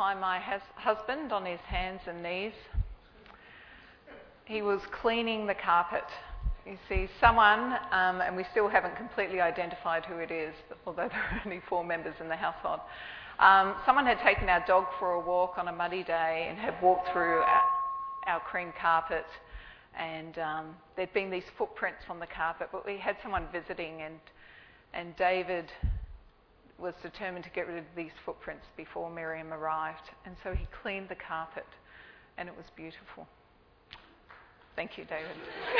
find my husband on his hands and knees. He was cleaning the carpet. You see, someone, and we still haven't completely identified who it is, although there are only 4 members in the household. Someone had taken our dog for a walk on a muddy day and had walked through our cream carpet, and there'd been these footprints on the carpet, but we had someone visiting, and David was determined to get rid of these footprints before Miriam arrived, and so he cleaned the carpet, and it was beautiful. Thank you, David.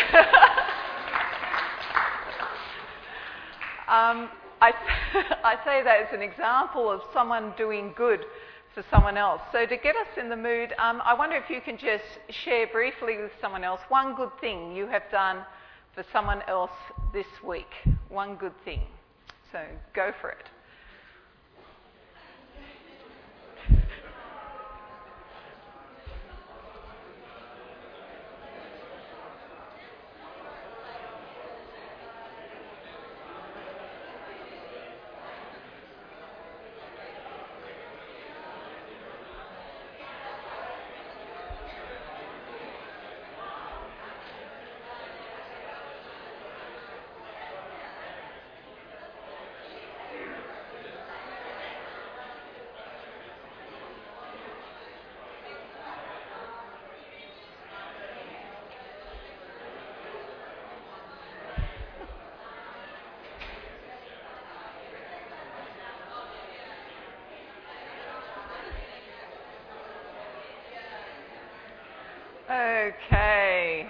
I say that as an example of someone doing good for someone else. So to get us in the mood, I wonder if you can just share briefly with someone else one good thing you have done for someone else this week. One good thing. So go for it. Okay.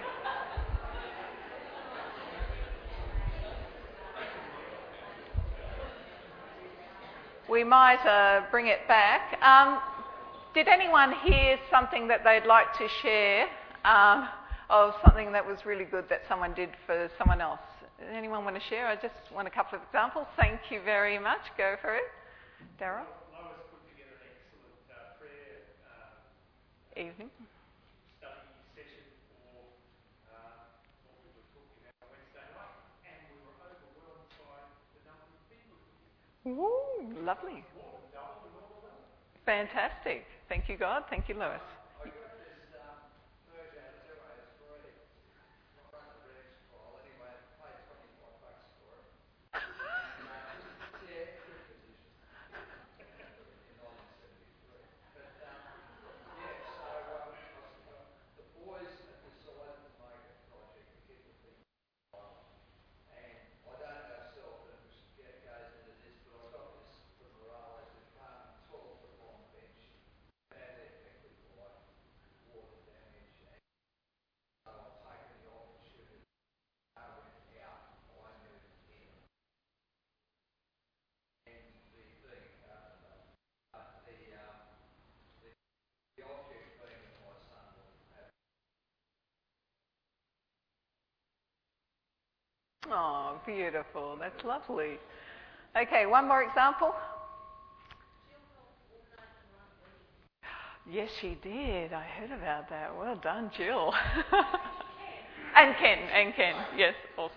We might bring it back. Did anyone hear something that they'd like to share of something that was really good that someone did for someone else? Anyone want to share? I just want a couple of examples. Thank you very much. Go for it. Darryl? Lois put together an excellent prayer Evening. study session for what we were talking about on Wednesday night, and we were overwhelmed by the number of people who came. Ooh, lovely. More than double the normal level. Fantastic. Thank you, God. Thank you, Lois. I got this merge out of two hours free. Not run the Regs file anyway, paid $25 for it. Yeah, good position. In 1973. But yeah, so the boys have decided to make a project to keep the thing on. And I don't know self that goes into this, but I got this from Morales that came 12 foot long bench, badly affected by water damage. And so I've taken the opportunity. I went out, I moved in. And the thing, the object being that my son will have. Oh, beautiful. That's lovely. Okay, one more example. Yes, she did. I heard about that. Well done, Jill. And Ken. Yes, also.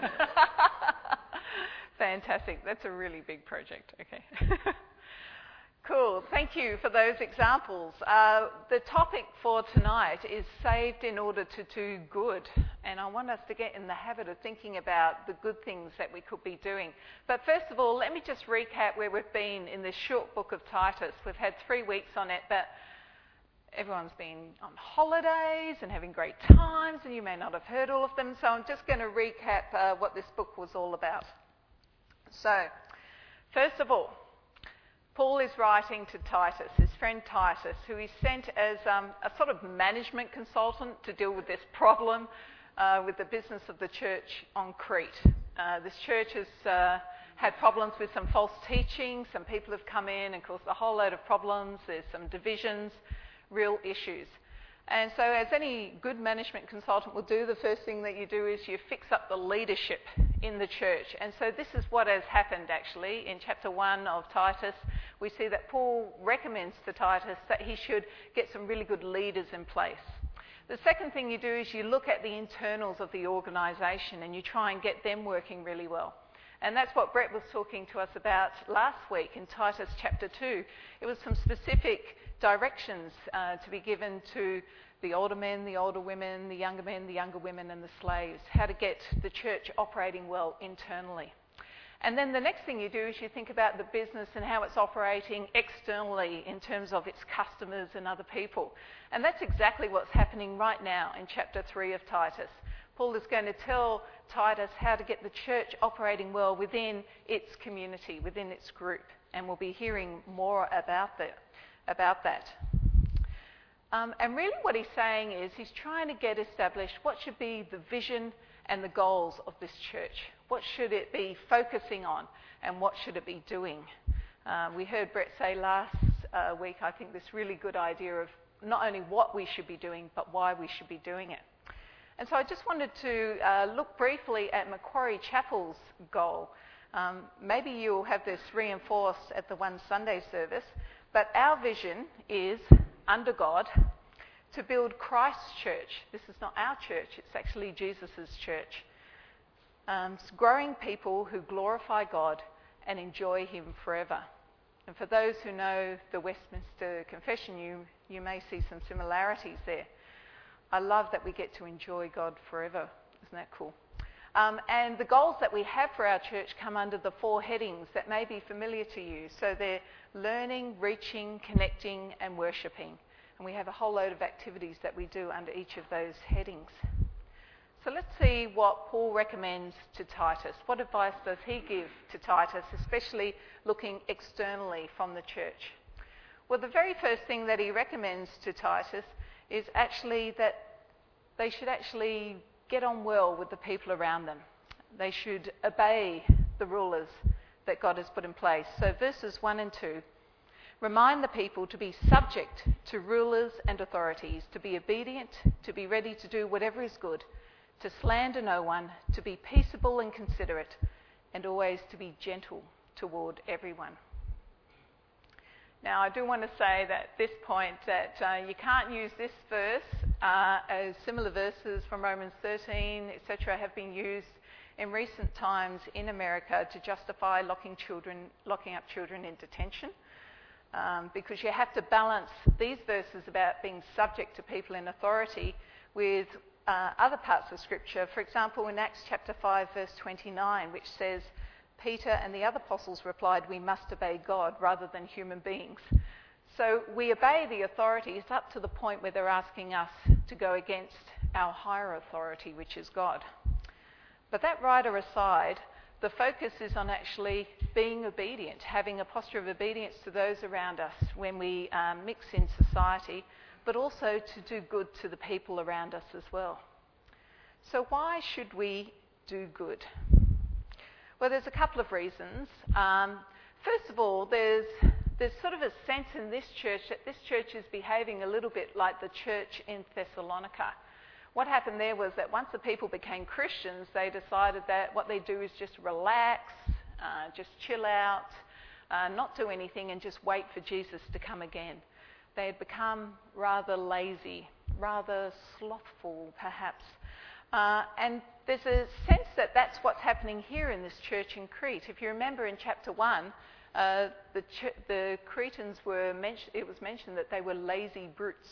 Fantastic. That's a really big project. Okay. Cool. Thank you for those examples. The topic for tonight is saved in order to do good. And I want us to get in the habit of thinking about the good things that we could be doing. But first of all, let me just recap where we've been in this short book of Titus. We've had 3 weeks on it, but everyone's been on holidays and having great times, and you may not have heard all of them. So I'm just going to recap what this book was all about. So, first of all, Paul is writing to Titus, his friend Titus, who he sent as a sort of management consultant to deal with this problem with the business of the church on Crete. This church has had problems with some false teaching. Some people have come in and caused a whole load of problems. There's some divisions, real issues. And so as any good management consultant will do, the first thing that you do is you fix up the leadership in the church. And so this is what has happened actually. In chapter 1 of Titus, we see that Paul recommends to Titus that he should get some really good leaders in place. The second thing you do is you look at the internals of the organisation and you try and get them working really well. And that's what Brett was talking to us about last week in Titus chapter 2. It was some specific directions to be given to the older men, the older women, the younger men, the younger women, and the slaves, how to get the church operating well internally. And then the next thing you do is you think about the business and how it's operating externally in terms of its customers and other people. And that's exactly what's happening right now in chapter 3 of Titus. Paul is going to tell Titus how to get the church operating well within its community, within its group. And we'll be hearing more about that. And really what he's saying is he's trying to get established what should be the vision and the goals of this church. What should it be focusing on and what should it be doing? We heard Brett say last week, I think, this really good idea of not only what we should be doing, but why we should be doing it. And so I just wanted to look briefly at Macquarie Chapel's goal. Maybe you'll have this reinforced at the One Sunday service, but our vision is, under God, to build Christ's church. This is not our church, it's actually Jesus' church. Growing people who glorify God and enjoy him forever. And for those who know the Westminster Confession, you may see some similarities there. I love that we get to enjoy God forever. Isn't that cool? And the goals that we have for our church come under the 4 headings that may be familiar to you. So they're learning, reaching, connecting, and worshipping. And we have a whole load of activities that we do under each of those headings. So let's see what Paul recommends to Titus. What advice does he give to Titus, especially looking externally from the church? Well, the very first thing that he recommends to Titus is actually that they should actually get on well with the people around them. They should obey the rulers that God has put in place. So verses 1 and 2, remind the people to be subject to rulers and authorities, to be obedient, to be ready to do whatever is good, to slander no one, to be peaceable and considerate, and always to be gentle toward everyone. Now, I do want to say that at this point that you can't use this verse as similar verses from Romans 13, etc., have been used in recent times in America to justify locking up children in detention. Because you have to balance these verses about being subject to people in authority with other parts of Scripture. For example, in Acts chapter 5, verse 29, which says, Peter and the other apostles replied, we must obey God rather than human beings. So we obey the authorities up to the point where they're asking us to go against our higher authority, which is God. But that rider aside, the focus is on actually being obedient, having a posture of obedience to those around us when we mix in society, but also to do good to the people around us as well. So why should we do good? Well, there's a couple of reasons. First of all, there's sort of a sense in this church that this church is behaving a little bit like the church in Thessalonica. What happened there was that once the people became Christians, they decided that what they do is just relax, just chill out, not do anything, and just wait for Jesus to come again. They had become rather lazy, rather slothful, perhaps. And there's a sense that that's what's happening here in this church in Crete. If you remember in chapter 1, the Cretans it was mentioned that they were lazy brutes.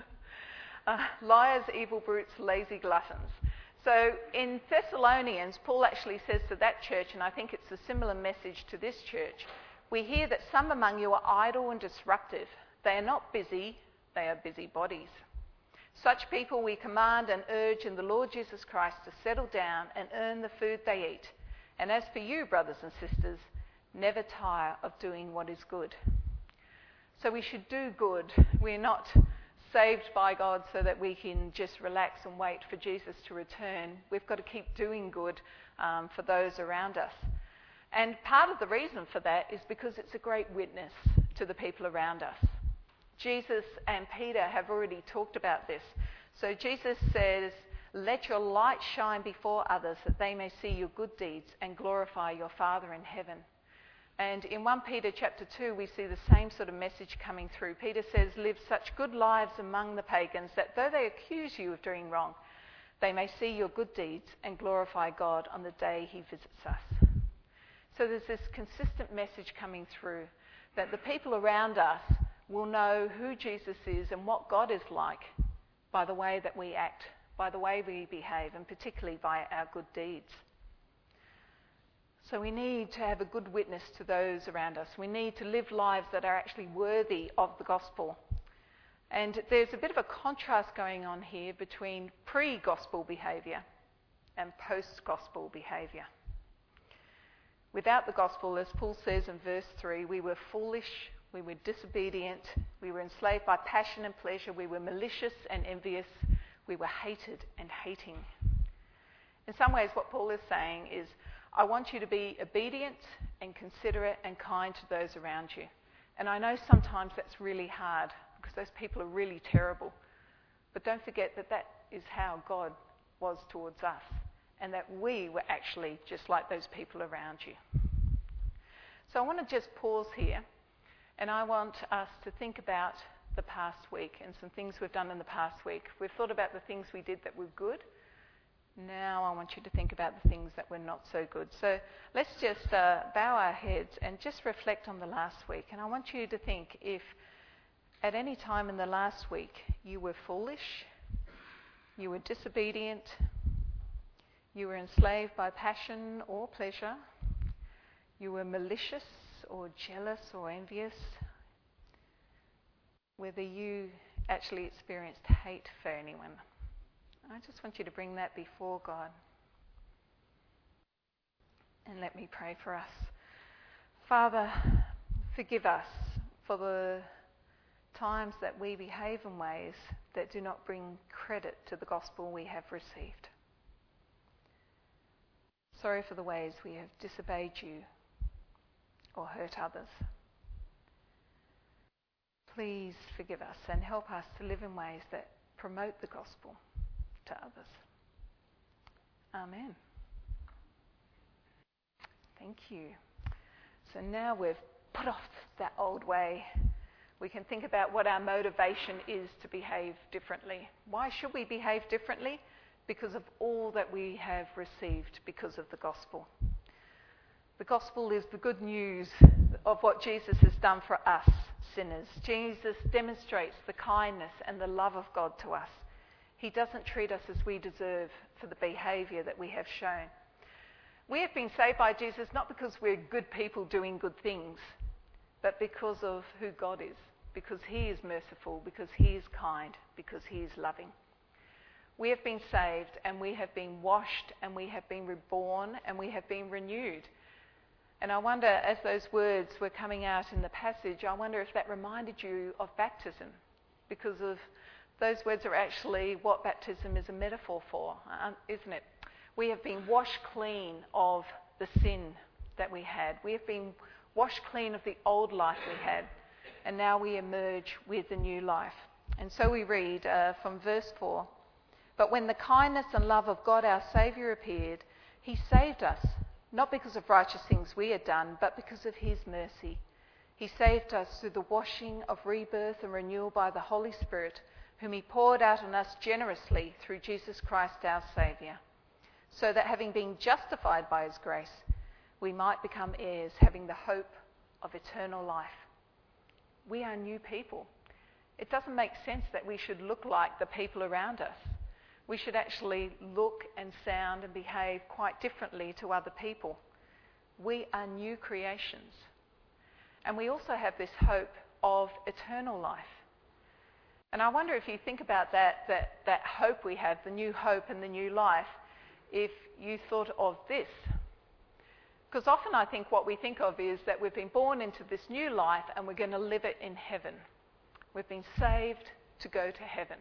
Liars, evil brutes, lazy gluttons. So in Thessalonians, Paul actually says to that church, and I think it's a similar message to this church, we hear that some among you are idle and disruptive. They are not busy, they are busybodies. Such people we command and urge in the Lord Jesus Christ to settle down and earn the food they eat. And as for you, brothers and sisters, never tire of doing what is good. So we should do good. We're not saved by God so that we can just relax and wait for Jesus to return. We've got to keep doing good for those around us. And part of the reason for that is because it's a great witness to the people around us. Jesus and Peter have already talked about this. So Jesus says, let your light shine before others that they may see your good deeds and glorify your Father in heaven. And in 1 Peter chapter 2, we see the same sort of message coming through. Peter says, live such good lives among the pagans that though they accuse you of doing wrong, they may see your good deeds and glorify God on the day he visits us. So there's this consistent message coming through that the people around us will know who Jesus is and what God is like by the way that we act, by the way we behave, and particularly by our good deeds. So we need to have a good witness to those around us. We need to live lives that are actually worthy of the gospel. And there's a bit of a contrast going on here between pre-gospel behaviour and post-gospel behaviour. Without the gospel, as Paul says in verse 3, we were foolish, we were disobedient, we were enslaved by passion and pleasure, we were malicious and envious, we were hated and hating. In some ways, what Paul is saying is, I want you to be obedient and considerate and kind to those around you. And I know sometimes that's really hard because those people are really terrible. But don't forget that that is how God was towards us, and that we were actually just like those people around you. So I want to just pause here, and I want us to think about the past week and some things we've done in the past week. We've thought about the things we did that were good. Now I want you to think about the things that were not so good. So let's just bow our heads and just reflect on the last week. And I want you to think if at any time in the last week you were foolish, you were disobedient, you were enslaved by passion or pleasure, you were malicious or jealous or envious, whether you actually experienced hate for anyone. I just want you to bring that before God. And let me pray for us. Father, forgive us for the times that we behave in ways that do not bring credit to the gospel we have received. Sorry for the ways we have disobeyed you or hurt others. Please forgive us and help us to live in ways that promote the gospel to others. Amen. Thank you. So now we've put off that old way. We can think about what our motivation is to behave differently. Why should we behave differently? Because of all that we have received because of the gospel. The gospel is the good news of what Jesus has done for us, sinners. Jesus demonstrates the kindness and the love of God to us. He doesn't treat us as we deserve for the behaviour that we have shown. We have been saved by Jesus not because we're good people doing good things, but because of who God is, because he is merciful, because he is kind, because he is loving. We have been saved and we have been washed and we have been reborn and we have been renewed. And I wonder, as those words were coming out in the passage, I wonder if that reminded you of baptism, because of those words are actually what baptism is a metaphor for, isn't it? We have been washed clean of the sin that we had. We have been washed clean of the old life we had, and now we emerge with the new life. And so we read from verse 4, "But when the kindness and love of God our Saviour appeared, he saved us, not because of righteous things we had done, but because of his mercy. He saved us through the washing of rebirth and renewal by the Holy Spirit, whom he poured out on us generously through Jesus Christ our Saviour, so that having been justified by his grace, we might become heirs, having the hope of eternal life." We are new people. It doesn't make sense that we should look like the people around us. We should actually look and sound and behave quite differently to other people. We are new creations. And we also have this hope of eternal life. And I wonder if you think about that hope we have, the new hope and the new life, if you thought of this. Because often I think what we think of is that we've been born into this new life and we're going to live it in heaven. We've been saved to go to heaven.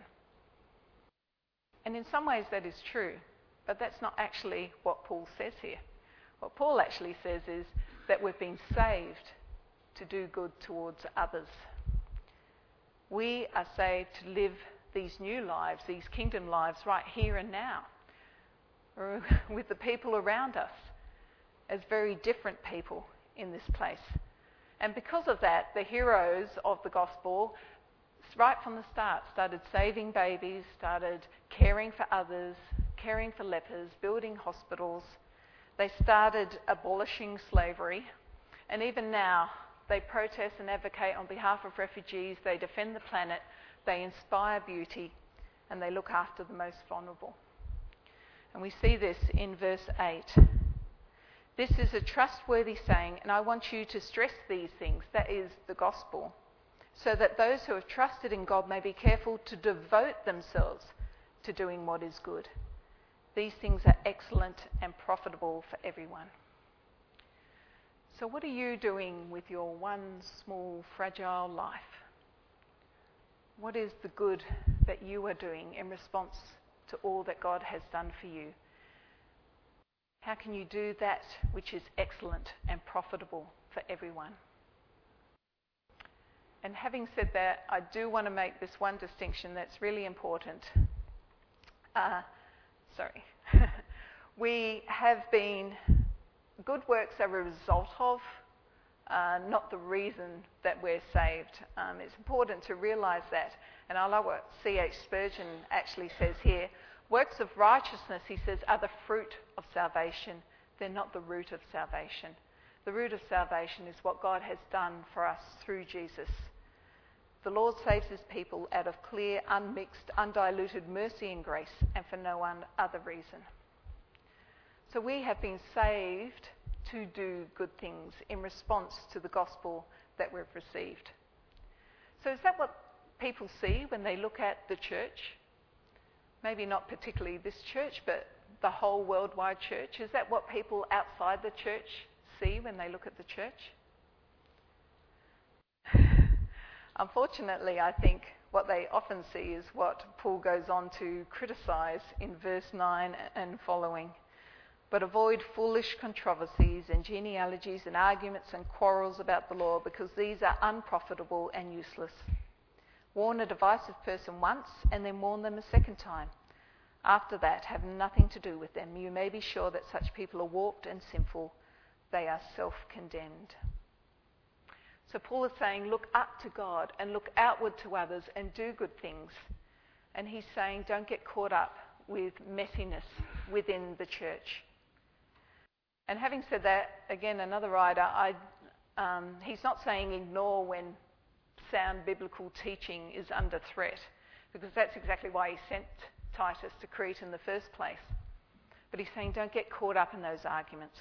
And in some ways that is true, but that's not actually what Paul says here. What Paul actually says is that we've been saved to do good towards others. We are saved to live these new lives, these kingdom lives right here and now, with the people around us as very different people in this place. And because of that, the heroes of the gospel, right from the start, started saving babies, started caring for others, caring for lepers, building hospitals. They started abolishing slavery. And even now, They protest and advocate on behalf of refugees. They defend the planet. They inspire beauty. And they look after the most vulnerable. And we see this in verse 8. This is a trustworthy saying, and I want you to stress these things. That is the gospel. So that those who have trusted in God may be careful to devote themselves to doing what is good. These things are excellent and profitable for everyone. So what are you doing with your one small, fragile life? What is the good that you are doing in response to all that God has done for you? How can you do that which is excellent and profitable for everyone? And having said that, I do want to make this one distinction that's really important. We have been, good works are a result of, not the reason that we're saved. It's important to realise that. And I love what C.H. Spurgeon actually says here. Works of righteousness, he says, are the fruit of salvation. They're not the root of salvation. The root of salvation is what God has done for us through Jesus. The Lord saves his people out of clear, unmixed, undiluted mercy and grace, and for no other reason. So we have been saved to do good things in response to the gospel that we've received. So is that what people see when they look at the church? Maybe not particularly this church, but the whole worldwide church. Is that what people outside the church see when they look at the church? Unfortunately, I think what they often see is what Paul goes on to criticise in verse 9 and following. But avoid foolish controversies and genealogies and arguments and quarrels about the law, because these are unprofitable and useless. Warn a divisive person once and then warn them a second time. After that, have nothing to do with them. You may be sure that such people are warped and sinful. They are self-condemned. So Paul is saying, look up to God and look outward to others and do good things. And he's saying, don't get caught up with messiness within the church. And having said that, again, another writer, he's not saying ignore when sound biblical teaching is under threat, because that's exactly why he sent Titus to Crete in the first place. But he's saying don't get caught up in those arguments.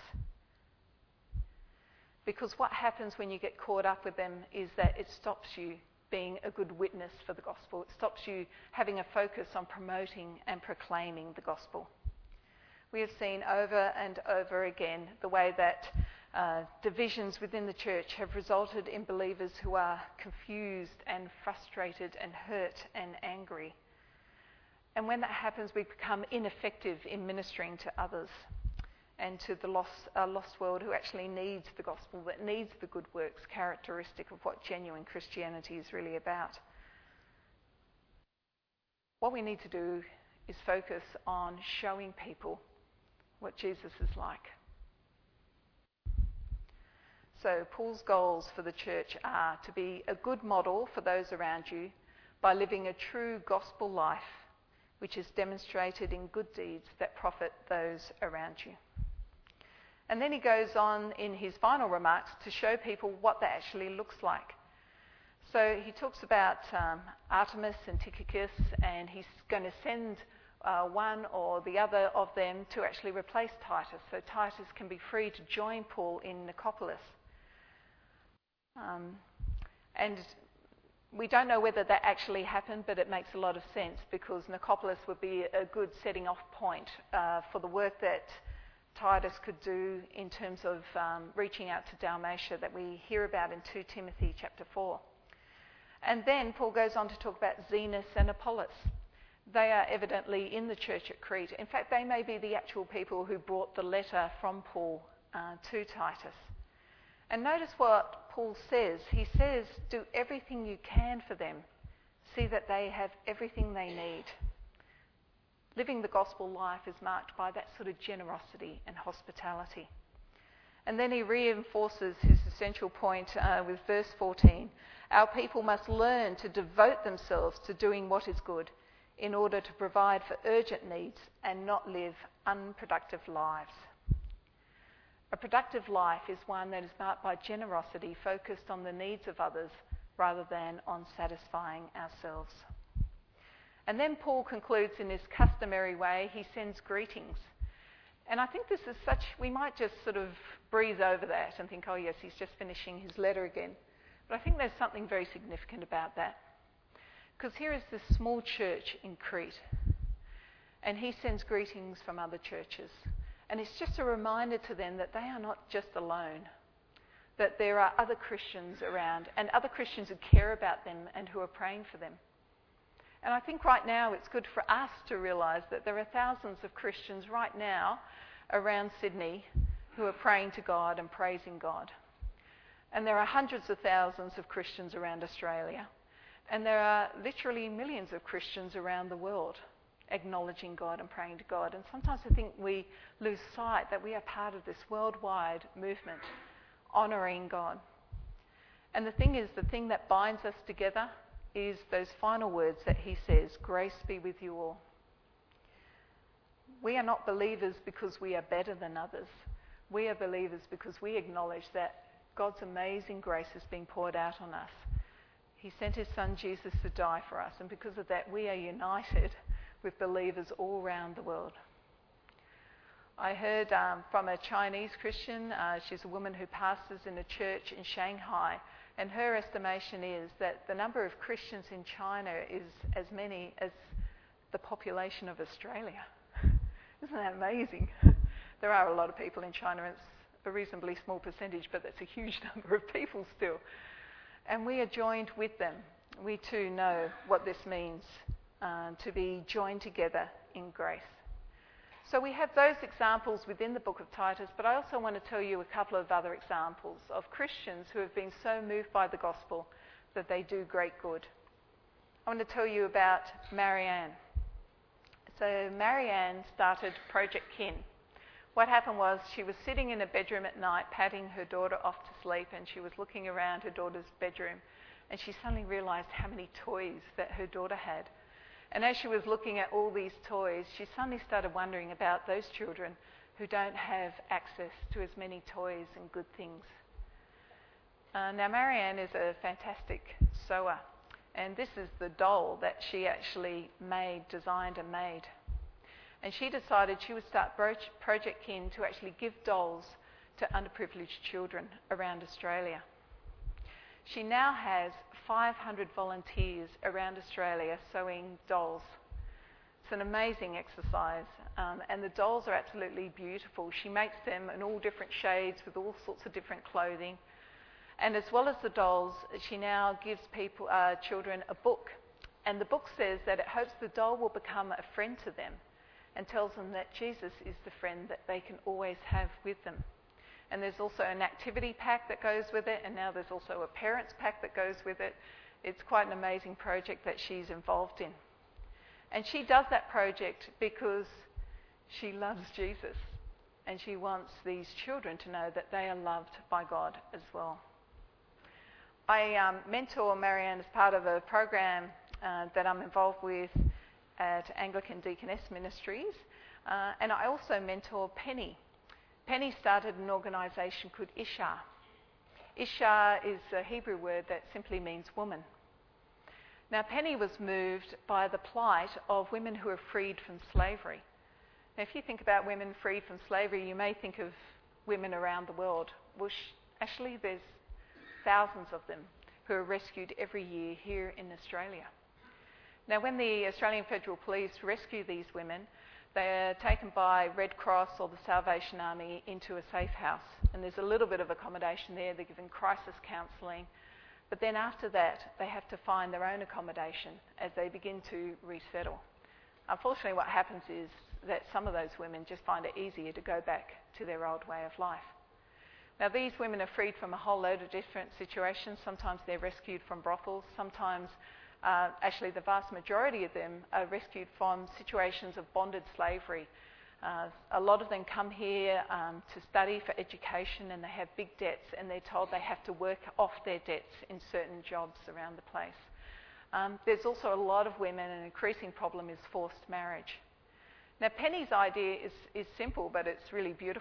Because what happens when you get caught up with them is that it stops you being a good witness for the gospel. It stops you having a focus on promoting and proclaiming the gospel. We have seen over and over again the way that divisions within the church have resulted in believers who are confused and frustrated and hurt and angry. And when that happens, we become ineffective in ministering to others and to the lost world who actually needs the gospel, that needs the good works characteristic of what genuine Christianity is really about. What we need to do is focus on showing people what Jesus is like. So Paul's goals for the church are to be a good model for those around you by living a true gospel life, which is demonstrated in good deeds that profit those around you. And then he goes on in his final remarks to show people what that actually looks like. So he talks about Artemas and Tychicus, and he's going to send one or the other of them to actually replace Titus, so Titus can be free to join Paul in Nicopolis. And we don't know whether that actually happened, but it makes a lot of sense, because Nicopolis would be a good setting off point for the work that Titus could do in terms of reaching out to Dalmatia that we hear about in 2 Timothy chapter 4. And then Paul goes on to talk about Zenas and Apollos. They are evidently in the church at Crete. In fact, they may be the actual people who brought the letter from Paul to Titus. And notice what Paul says. He says, do everything you can for them. See that they have everything they need. Living the gospel life is marked by that sort of generosity and hospitality. And then he reinforces his essential point with verse 14. Our people must learn to devote themselves to doing what is good in order to provide for urgent needs and not live unproductive lives. A productive life is one that is marked by generosity, focused on the needs of others rather than on satisfying ourselves. And then Paul concludes in his customary way. He sends greetings. And I think this is such, we might just sort of breeze over that and think, oh yes, he's just finishing his letter again. But I think there's something very significant about that. Because here is this small church in Crete, and he sends greetings from other churches. And it's just a reminder to them that they are not just alone, that there are other Christians around, and other Christians who care about them and who are praying for them. And I think right now it's good for us to realise that there are thousands of Christians right now around Sydney who are praying to God and praising God. And there are hundreds of thousands of Christians around Australia. And there are literally millions of Christians around the world acknowledging God and praying to God. And sometimes I think we lose sight that we are part of this worldwide movement, honouring God. And the thing is, the thing that binds us together is those final words that he says, grace be with you all. We are not believers because we are better than others. We are believers because we acknowledge that God's amazing grace is being poured out on us. He sent his son Jesus to die for us, and because of that we are united with believers all around the world. I heard from a Chinese Christian, she's a woman who pastors in a church in Shanghai, and her estimation is that the number of Christians in China is as many as the population of Australia. Isn't that amazing? There are a lot of people in China, and it's a reasonably small percentage, but that's a huge number of people still. And we are joined with them. We too know what this means, to be joined together in grace. So we have those examples within the book of Titus, but I also want to tell you a couple of other examples of Christians who have been so moved by the gospel that they do great good. I want to tell you about Marianne. So Marianne started Project Kin. What happened was she was sitting in a bedroom at night patting her daughter off to sleep, and she was looking around her daughter's bedroom, and she suddenly realised how many toys that her daughter had. And as she was looking at all these toys, she suddenly started wondering about those children who don't have access to as many toys and good things. Now Marianne is a fantastic sewer, and this is the doll that she actually designed and made. And she decided she would start Project Kin to actually give dolls to underprivileged children around Australia. She now has 500 volunteers around Australia sewing dolls. It's an amazing exercise, and the dolls are absolutely beautiful. She makes them in all different shades with all sorts of different clothing. And as well as the dolls, she now gives children a book. And the book says that it hopes the doll will become a friend to them, and tells them that Jesus is the friend that they can always have with them. And there's also an activity pack that goes with it, and now there's also a parents pack that goes with it. It's quite an amazing project that she's involved in. And she does that project because she loves Jesus, and she wants these children to know that they are loved by God as well. I mentor Marianne as part of a program that I'm involved with at Anglican Deaconess Ministries, and I also mentor Penny. Penny started an organisation called Ishar. Ishar is a Hebrew word that simply means woman. Now Penny was moved by the plight of women who are freed from slavery. Now if you think about women freed from slavery, you may think of women around the world. Well, actually there's thousands of them who are rescued every year here in Australia. Now, when the Australian Federal Police rescue these women, they are taken by Red Cross or the Salvation Army into a safe house. And there's a little bit of accommodation there. They're given crisis counselling. But then after that, they have to find their own accommodation as they begin to resettle. Unfortunately, what happens is that some of those women just find it easier to go back to their old way of life. Now, these women are freed from a whole load of different situations. Sometimes they're rescued from brothels. Sometimes actually the vast majority of them are rescued from situations of bonded slavery. A lot of them come here to study for education, and they have big debts, and they're told they have to work off their debts in certain jobs around the place. There's also a lot of women, an increasing problem is forced marriage. Now Penny's idea is simple, but it's really beautiful.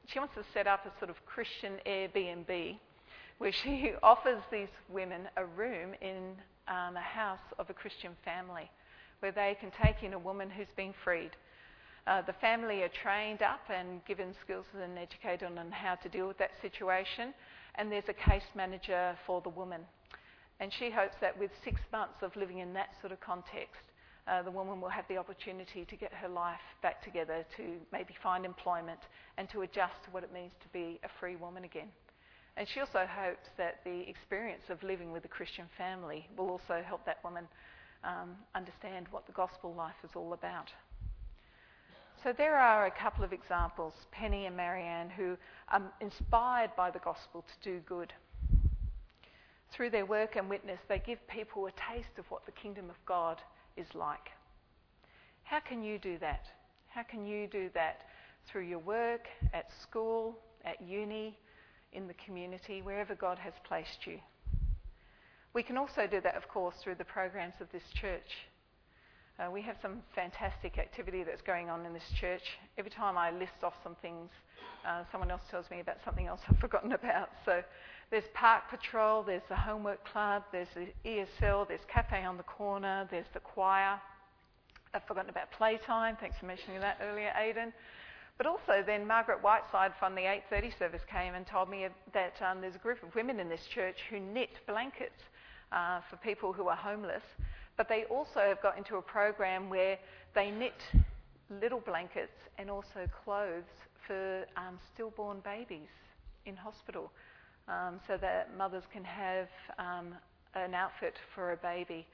she wants to set up a sort of Christian Airbnb where she offers these women a room in a house of a Christian family where they can take in a woman who's been freed. The family are trained up and given skills and educated on how to deal with that situation, and there's a case manager for the woman. And she hopes that with 6 months of living in that sort of context, the woman will have the opportunity to get her life back together, to maybe find employment and to adjust to what it means to be a free woman again. And she also hopes that the experience of living with a Christian family will also help that woman understand what the gospel life is all about. So there are a couple of examples, Penny and Marianne, who are inspired by the gospel to do good. Through their work and witness, they give people a taste of what the kingdom of God is like. How can you do that? How can you do that through your work, at school, at uni, in the community, wherever God has placed you? We can also do that, of course, through the programs of this church. We have some fantastic activity that's going on in this church. Every time I list off some things, someone else tells me about something else I've forgotten about. So there's Park Patrol, there's the Homework Club, there's the ESL, there's Cafe on the Corner, there's the choir. I've forgotten about Playtime. Thanks for mentioning that earlier, Aidan. But also then Margaret Whiteside from the 8:30 service came and told me that there's a group of women in this church who knit blankets for people who are homeless. But they also have got into a program where they knit little blankets and also clothes for stillborn babies in hospital, so that mothers can have an outfit for a baby,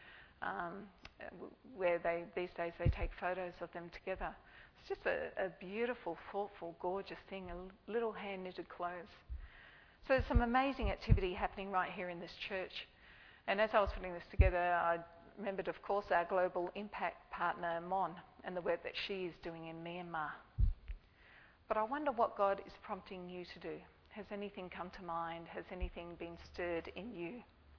where these days they take photos of them together. It's just a beautiful, thoughtful, gorgeous thing, a little hand-knitted clothes. So there's some amazing activity happening right here in this church. And as I was putting this together, I remembered, of course, our global impact partner, Mon, and the work that she is doing in Myanmar. But I wonder what God is prompting you to do. Has anything come to mind? Has anything been stirred in you?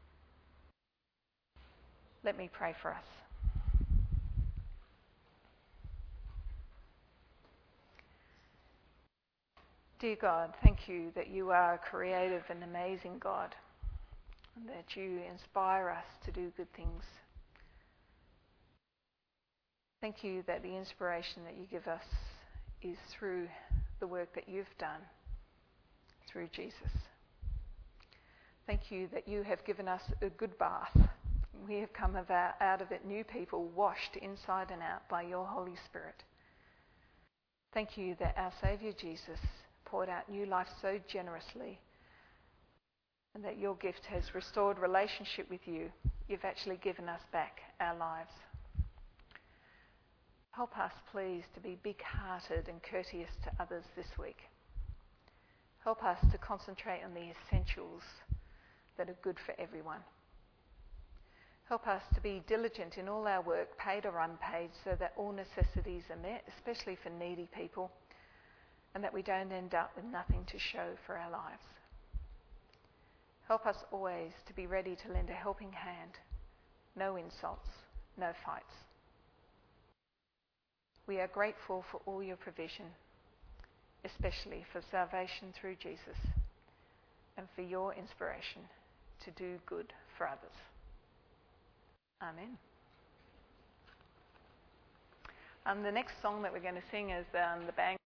Let me pray for us. Dear God, thank you that you are a creative and amazing God, and that you inspire us to do good things. Thank you that the inspiration that you give us is through the work that you've done through Jesus. Thank you that you have given us a good bath. We have come out of it new people, washed inside and out by your Holy Spirit. Thank you that our Saviour Jesus poured out new life so generously, and that your gift has restored relationship with you. You've actually given us back our lives. Help us, please, to be big-hearted and courteous to others this week. Help us to concentrate on the essentials that are good for everyone. Help us to be diligent in all our work, paid or unpaid, so that all necessities are met, especially for needy people, and that we don't end up with nothing to show for our lives. Help us always to be ready to lend a helping hand. No insults, no fights. We are grateful for all your provision, especially for salvation through Jesus, and for your inspiration to do good for others. Amen. The next song that we're going to sing is the band